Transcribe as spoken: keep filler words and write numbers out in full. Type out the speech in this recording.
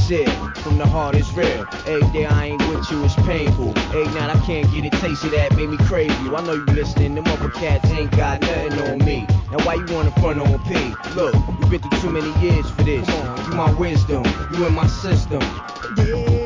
sincere, from the heart is real. Every day I ain't with you, it's painful. Every night I can't get a taste of that, made me crave you. I know you listening, them other cats ain't got nothing on me. Now why you wanna front on P? Look, we been through too many years for this. You my wisdom, you in my system. Yeah.